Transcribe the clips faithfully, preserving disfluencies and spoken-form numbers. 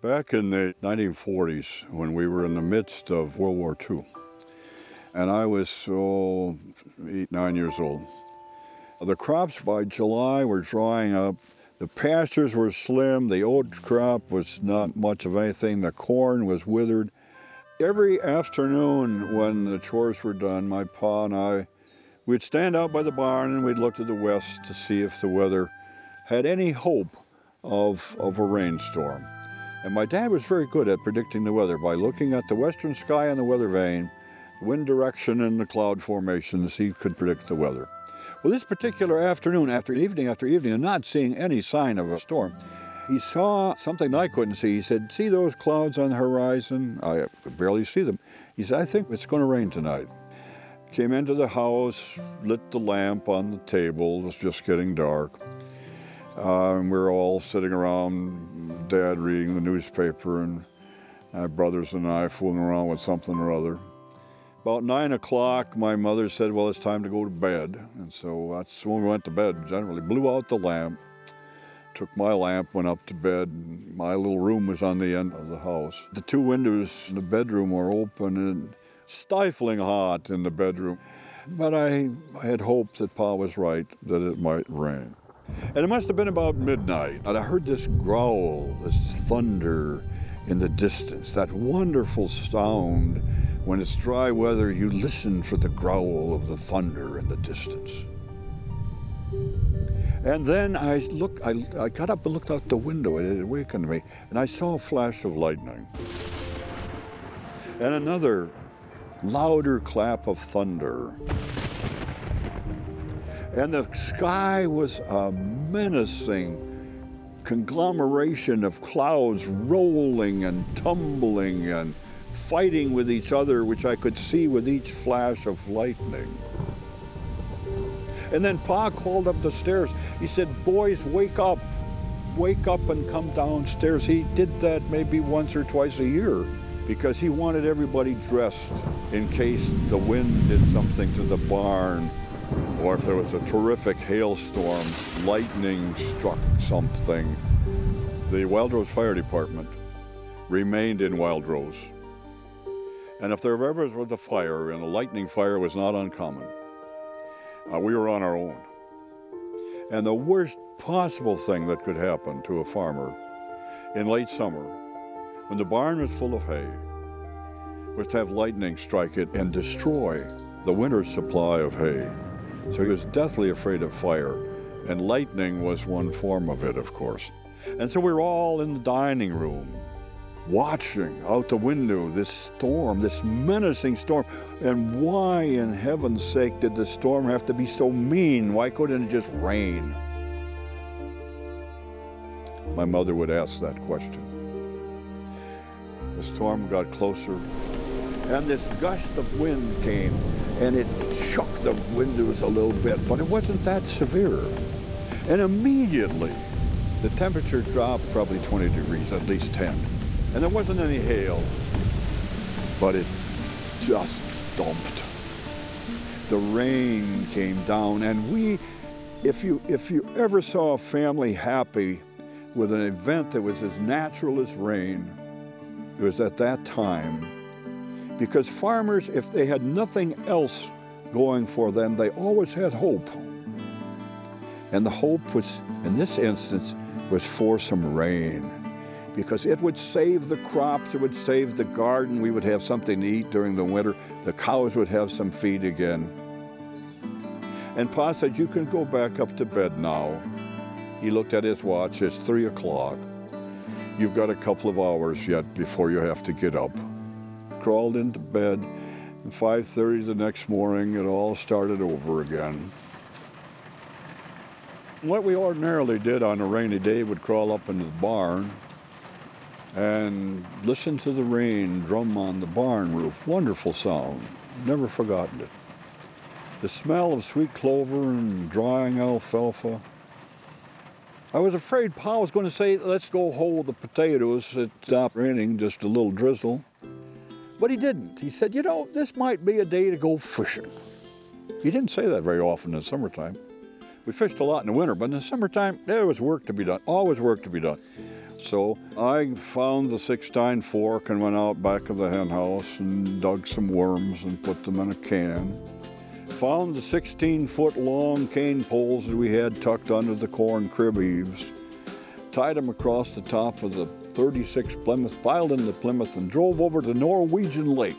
Back in the nineteen forties, when we were in the midst of World War Two, and I was oh, eight, nine years old, the crops by July were drying up. The pastures were slim. The oat crop was not much of anything. The corn was withered. Every afternoon when the chores were done, my pa and I, we'd stand out by the barn and we'd look to the west to see if the weather had any hope of, of a rainstorm. And my dad was very good at predicting the weather. By looking at the western sky and the weather vane, the wind direction and the cloud formations, he could predict the weather. Well, this particular afternoon, after evening after evening, and not seeing any sign of a storm, he saw something I couldn't see. He said, "See those clouds on the horizon?" I could barely see them. He said, "I think it's going to rain tonight." Came into the house, lit the lamp on the table. It was just getting dark. Uh, and we were all sitting around, Dad reading the newspaper, and my brothers and I fooling around with something or other. About nine o'clock, my mother said, "Well, it's time to go to bed." And so that's when we went to bed, generally. Blew out the lamp, took my lamp, went up to bed. My little room was on the end of the house. The two windows in the bedroom were open and stifling hot in the bedroom. But I had hoped that Pa was right, that it might rain. And it must have been about midnight, and I heard this growl, this thunder in the distance, that wonderful sound. When it's dry weather, you listen for the growl of the thunder in the distance. And then I look, I, I got up and looked out the window, and it awakened me, and I saw a flash of lightning. And another louder clap of thunder. And the sky was a menacing conglomeration of clouds rolling and tumbling and fighting with each other, which I could see with each flash of lightning. And then Pa called up the stairs. He said, "Boys, wake up. Wake up and come downstairs." He did that maybe once or twice a year because he wanted everybody dressed in case the wind did something to the barn, or if there was a terrific hailstorm, lightning struck something. The Wildrose Fire Department remained in Wildrose. And if there ever was a fire, and a lightning fire was not uncommon, uh, we were on our own. And the worst possible thing that could happen to a farmer in late summer, when the barn was full of hay, was to have lightning strike it and destroy the winter's supply of hay. So he was deathly afraid of fire, and lightning was one form of it, of course. And so we were all in the dining room, watching out the window this storm, this menacing storm. And why, in heaven's sake, did the storm have to be so mean? Why couldn't it just rain? My mother would ask that question. The storm got closer, and this gust of wind came, and it shook the windows a little bit, but it wasn't that severe. And immediately, the temperature dropped probably twenty degrees, at least ten. And there wasn't any hail, but it just dumped. The rain came down, and we, if you, if you ever saw a family happy with an event that was as natural as rain, it was at that time. Because farmers, if they had nothing else going for them, they always had hope. And the hope was, in this instance, was for some rain. Because it would save the crops, it would save the garden, we would have something to eat during the winter, the cows would have some feed again. And Pa said, "You can go back up to bed now." He looked at his watch, it's three o'clock. You've got a couple of hours yet before you have to get up. Crawled into bed, and five thirty the next morning, it all started over again. What we ordinarily did on a rainy day would crawl up into the barn and listen to the rain drum on the barn roof. Wonderful sound, never forgotten it. The smell of sweet clover and drying alfalfa. I was afraid Pa was going to say, "Let's go hoe the potatoes." It stopped raining, just a little drizzle. But he didn't. He said, "You know, this might be a day to go fishing." He didn't say that very often in the summertime. We fished a lot in the winter, but in the summertime, there was work to be done, always work to be done. So I found the six-tine fork and went out back of the hen house and dug some worms and put them in a can. Found the sixteen-foot long cane poles that we had tucked under the corn crib eaves, tied them across the top of the thirty-six Plymouth, piled into Plymouth, and drove over to Norwegian Lake.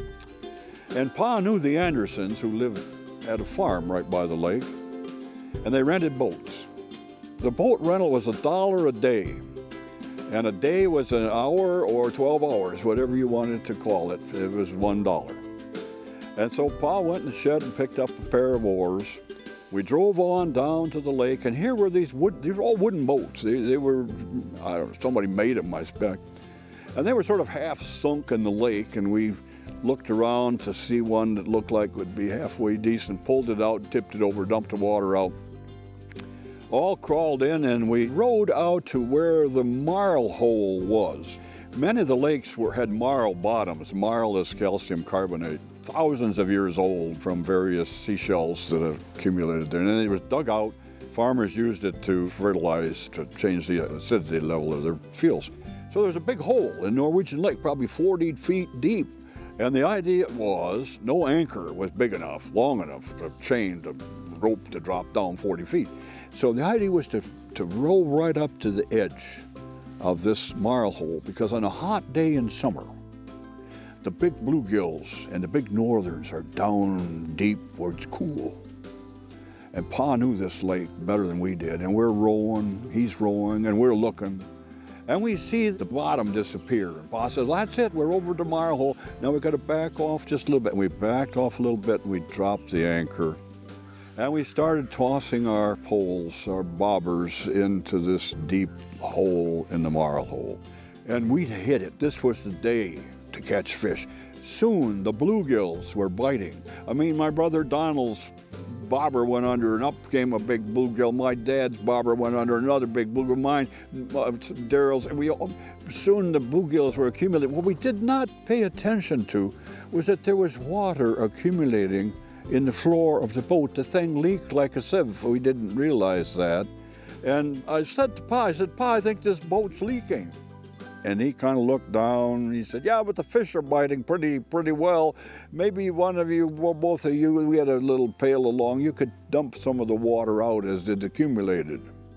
And Pa knew the Andersons, who lived at a farm right by the lake, and they rented boats. The boat rental was a dollar a day, and a day was an hour or twelve hours, whatever you wanted to call it. It was one dollar. And so Pa went in the shed and picked up a pair of oars. We drove on down to the lake, and here were these wood, these were all wooden boats. They, they were, I don't know, somebody made them, I expect. And they were sort of half sunk in the lake, and we looked around to see one that looked like would be halfway decent, pulled it out, tipped it over, dumped the water out. All crawled in, and we rowed out to where the marl hole was. Many of the lakes were, had marl bottoms. Marl is calcium carbonate, thousands of years old from various seashells that have accumulated there. And then it was dug out. Farmers used it to fertilize, to change the acidity level of their fields. So there's a big hole in Norwegian Lake, probably forty feet deep. And the idea was no anchor was big enough, long enough to chain the rope to drop down forty feet. So the idea was to, to row right up to the edge of this marl hole, because on a hot day in summer, the big bluegills and the big northerns are down deep where it's cool. And Pa knew this lake better than we did, and we're rowing, he's rowing, and we're looking. And we see the bottom disappear. And Pa says, that's it, we're over to marl hole. Now we've got to back off just a little bit. And we backed off a little bit, and we dropped the anchor. And we started tossing our poles, our bobbers, into this deep hole in the marl hole. And we hit it. This was the day to catch fish. Soon the bluegills were biting. I mean, my brother Donald's bobber went under, and up came a big bluegill. My dad's bobber went under, another big bluegill. Mine, uh, Daryl's, and we all, soon the bluegills were accumulating. What we did not pay attention to was that there was water accumulating in the floor of the boat. The thing leaked like a sieve. We didn't realize that. And I said to Pa, I said, Pa, I think this boat's leaking. And he kind of looked down, and he said, yeah, but the fish are biting pretty pretty well. Maybe one of you, well, both of you, we had a little pail along, you could dump some of the water out as it accumulated.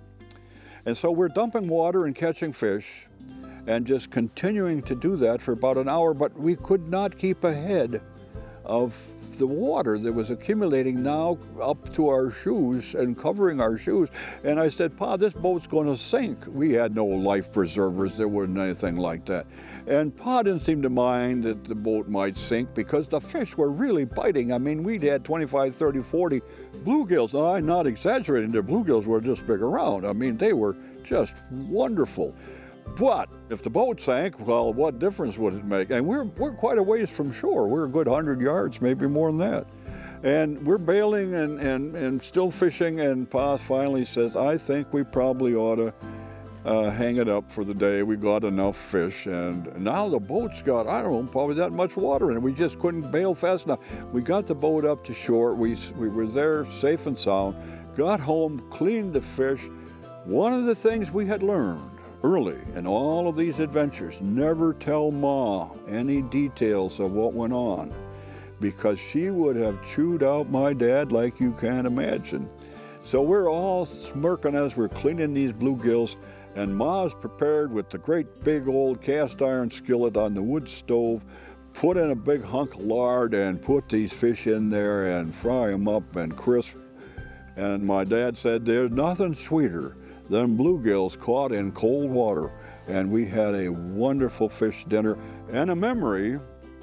And so we're dumping water and catching fish, and just continuing to do that for about an hour, but we could not keep ahead of the water that was accumulating now up to our shoes and covering our shoes. And I said, Pa, this boat's going to sink. We had no life preservers. There wasn't anything like that. And Pa didn't seem to mind that the boat might sink because the fish were really biting. I mean, we'd had twenty-five, thirty, forty bluegills. I'm not exaggerating. The bluegills were just big around. I mean, they were just wonderful. But if the boat sank, well, what difference would it make? And we're, we're quite a ways from shore. We're a good hundred yards, maybe more than that. And we're bailing and, and, and still fishing, and Pa finally says, I think we probably ought to uh, hang it up for the day. We got enough fish, and now the boat's got, I don't know, probably that much water in it. We just couldn't bail fast enough. We got the boat up to shore. We, we were there safe and sound, got home, cleaned the fish. One of the things we had learned early in all of these adventures, never tell Ma any details of what went on, because she would have chewed out my dad like you can't imagine. So we're all smirking as we're cleaning these bluegills, and Ma's prepared with the great big old cast iron skillet on the wood stove, put in a big hunk of lard and put these fish in there and fry them up and crisp. And my dad said, there's nothing sweeter than bluegills caught in cold water. And we had a wonderful fish dinner and a memory.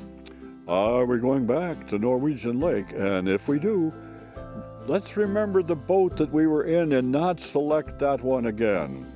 Are we going back to Norwegian Lake? And if we do, let's remember the boat that we were in and not select that one again.